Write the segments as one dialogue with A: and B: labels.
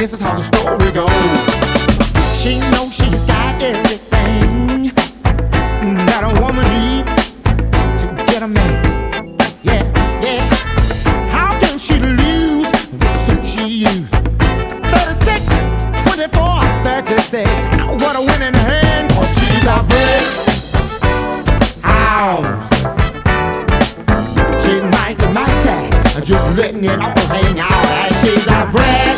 A: this is how the story goes. She knows she's got everything that a woman needs to get a man. Yeah, yeah. How can she lose with the suit she used? 36, 24, 36. What a winning hand, 'cause she's a brick house. She's mighty, just letting it all hang out. And she's a brick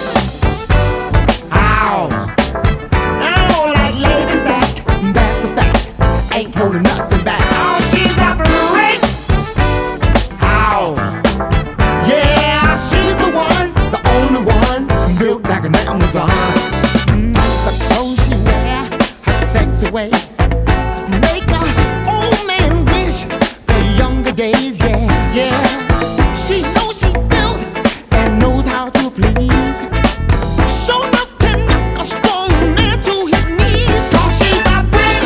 A: house. Oh, like Lady Stack, that's a fact. Ain't holding nothing back. Oh, she's a brick house. Yeah, she's the one, the only one, built like an Amazon. The clothes she wear, her sexy ways, make a old man wish for younger days. Yeah, yeah. She knows she's built and knows how to please. Show enough can knock a strong man to his knees. 'Cause she's a brick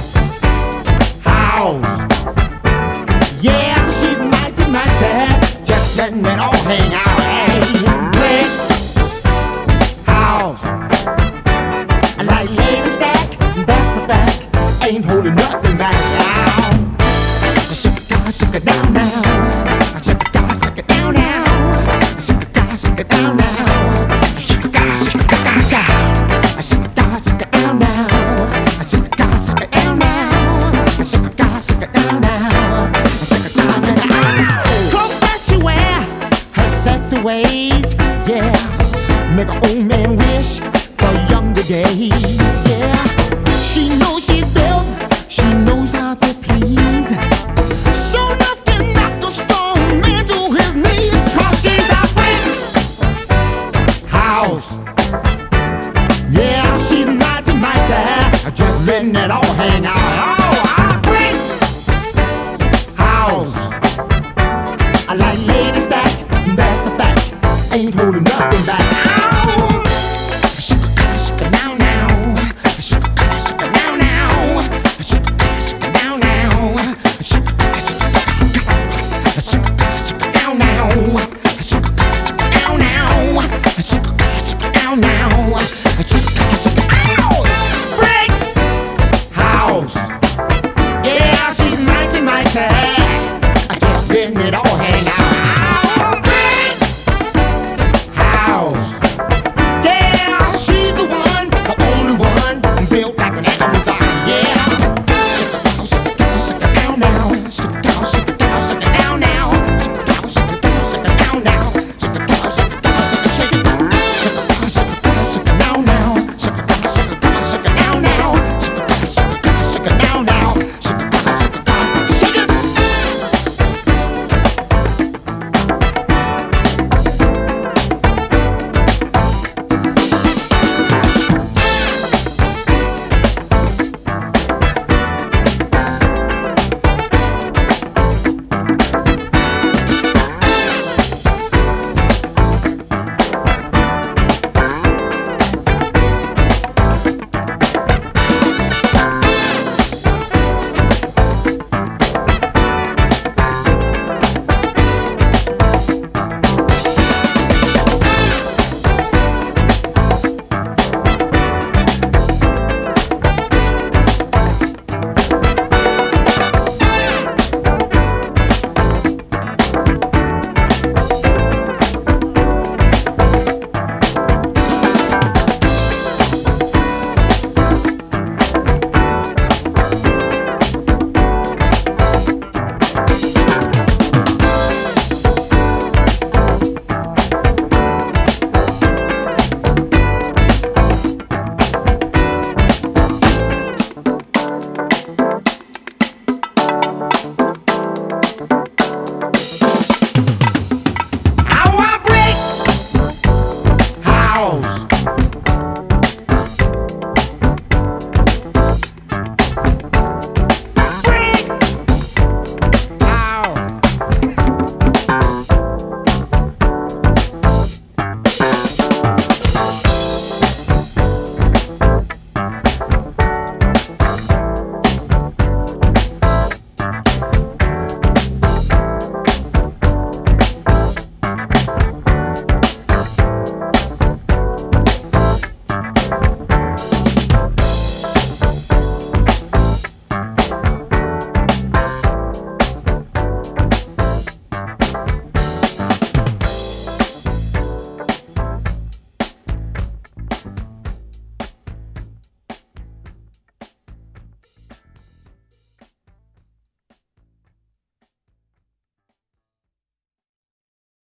A: house. Yeah, she's mighty, mighty, just letting it all hang out. Hey, brick house. Like Lady Stack, that's a fact. Ain't holding nothing back now. Shake it down now. Shake it down now. Shake it down now. Shake it down now. Shake it down now. Shake it down now. Shake it down now. Clothes that she wear, her sexy ways, yeah, make an old man wish for younger days. Yeah, she knows she's built, she knows how to please. Sure enough can knock a strong man to his knees. 'Cause she's a brick house. Yeah, she's mighty, mighty, just letting it all hang out. Oh, a brick house. I like Lady Stack, that's a fact. Ain't holding nothing back. Ow. Shake it now now. Shake it now now. Shake it now now. Shake it now now. Shake it now now. Shake it now now. Ow! Brick house. Yeah, she's mighty, mighty, just letting it all hang out. Brick house.